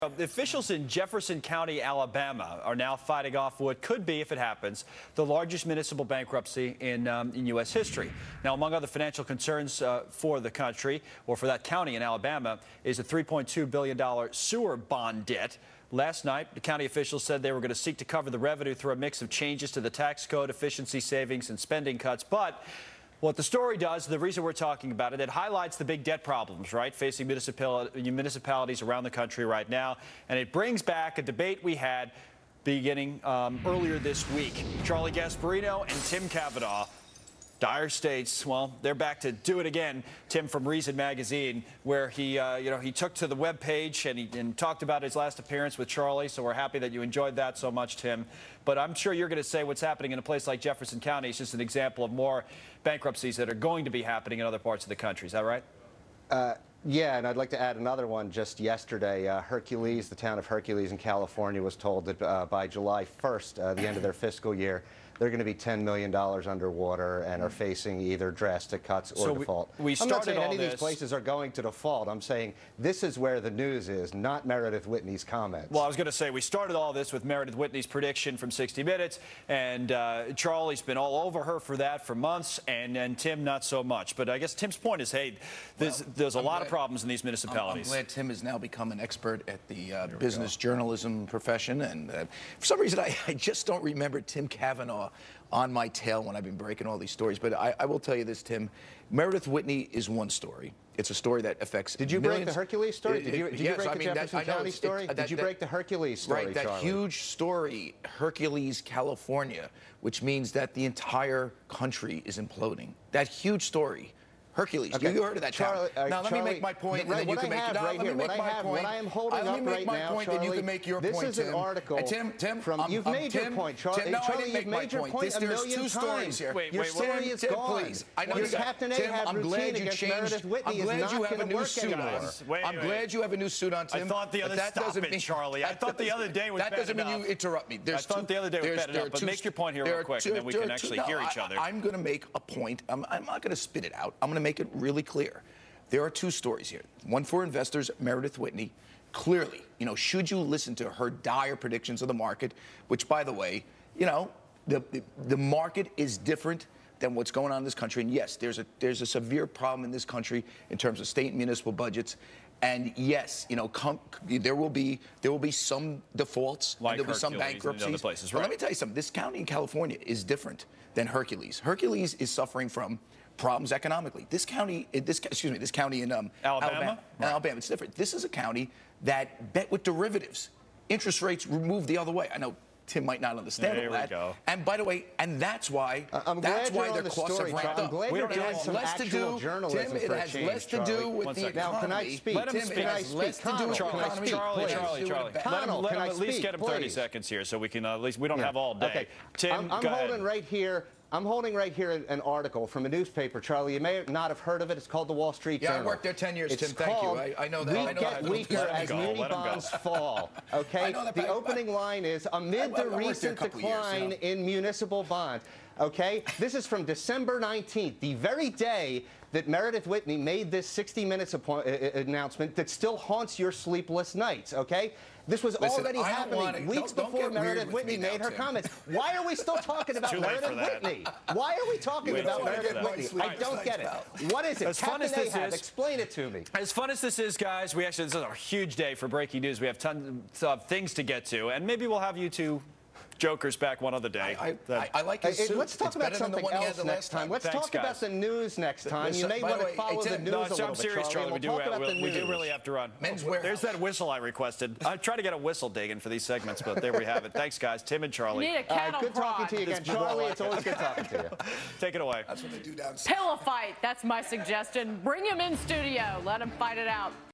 The officials in Jefferson County, Alabama, are now fighting off what could be, if it happens, the largest municipal bankruptcy in U.S. history. Now, among other financial concerns for the country, or for that county in Alabama, is a $3.2 billion sewer bond debt. Last night, the county officials said they were going to seek to cover the revenue through a mix of changes to the tax code, efficiency savings, and spending cuts. But what the story does, the reason we're talking about it, it highlights the big debt problems, right, facing municipalities around the country right now. And it brings back a debate we had beginning earlier this week. Charlie Gasparino and Tim Kavanaugh. Dire States, well, they're back to do it again. Tim from Reason Magazine, where he took to the webpage and talked about his last appearance with Charlie. So we're happy that you enjoyed that so much, Tim. But I'm sure you're going to say what's happening in a place like Jefferson County is just an example of more bankruptcies that are going to be happening in other parts of the country. Is that right? Yeah, and I'd like to add another one. Just yesterday, Hercules, the town of Hercules in California, was told that by July 1st, the end of their fiscal year, they're going to be $10 million underwater and are facing either drastic cuts or default. I'm not saying any of these places are going to default. I'm saying this is where the news is, not Meredith Whitney's comments. Well, I was going to say we started all this with Meredith Whitney's prediction from 60 Minutes, and Charlie's been all over her for that for months, and Tim not so much. But I guess Tim's point is, hey, there's a lot of problems in these municipalities. I'm glad Tim has now become an expert at the business journalism profession, and for some reason I just don't remember Tim Kavanaugh on my tail when I've been breaking all these stories. But I will tell you this, Tim. Meredith Whitney is one story. It's a story that affects Did you millions. break the Hercules story? Did you break the Jefferson County story? Did you break the Hercules story, Right, that Charlie? huge story, Hercules, California, which means that the entire country is imploding. That huge story. Hercules. Okay. You heard of that, Charlie? Now, let me make my point, and then you can make your point. What I am holding up right now, Charlie, then you can make your point, this is an article Tim, you've made your point, Charlie. No, I Charlie, didn't make you've my made your point. point a million There's two stories here. Your story is gone. Please. I know your Captain Ahab routine against Meredith Whitney is not going to work anymore. I'm glad you have a new suit on, Tim. I thought the other stop it, Charlie. I thought the other day was That doesn't mean you interrupt me. I thought the other day was bad enough, but make your point here real quick, and then we can actually hear each other. I'm going to make a point. I'm not going to spit it out. I'm going to make it really clear. There are two stories here. One for investors, Meredith Whitney. Clearly, should you listen to her dire predictions of the market, which, by the way, the market is different than what's going on in this country. And yes, there's a severe problem in this country in terms of state and municipal budgets. And yes, there will be some defaults, like there'll be some bankruptcies. And other places, right? But let me tell you something. This county in California is different than Hercules. Hercules is suffering from problems economically. This county in Alabama, it's different. This is a county that bet with derivatives. Interest rates moved the other way. I know Tim might not understand all that. Go. And by the way, that's why their costs have ramped up. It has less to do, Tim, it has less to do with the economy. Now, can I speak? Let him speak. It has less to do with the economy. Charlie. Let him at least get him 30 seconds here, so we can at least we don't have all day. Okay. Tim, I'm holding right here. I'm holding right here an article from a newspaper, Charlie. You may not have heard of it. It's called the Wall Street Journal. Yeah, I worked there 10 years, It's Tim. Thank you. I know that. We get weaker as muni bonds fall. Okay? The opening line is, amid the recent decline in municipal bonds. Okay? This is from December 19th, the very day that Meredith Whitney made this 60 Minutes announcement that still haunts your sleepless nights. Okay? This was already happening weeks before Meredith Whitney made her comments. Why are we still talking about Meredith Whitney? Why are we talking about Meredith Whitney? I don't get it. What is it? As fun as this is, explain it to me. As fun as this is, guys, this is a huge day for breaking news. We have tons of things to get to, and maybe we'll have you two jokers back one other day. I like his suit. Let's talk about something else next time. Let's talk about the news next time. You may want to follow the news a little bit, I'm serious, Charlie. We do really have to run. Men's Wearhouse. There's that whistle I requested. I try to get a whistle digging for these segments, but there we have it. Thanks, guys. Tim and Charlie. You need a cattle good talking to you again, Charlie. It's always good talking to you. Take it away. That's what they do downstairs. Pillow fight. That's my suggestion. Bring him in studio. Let him fight it out.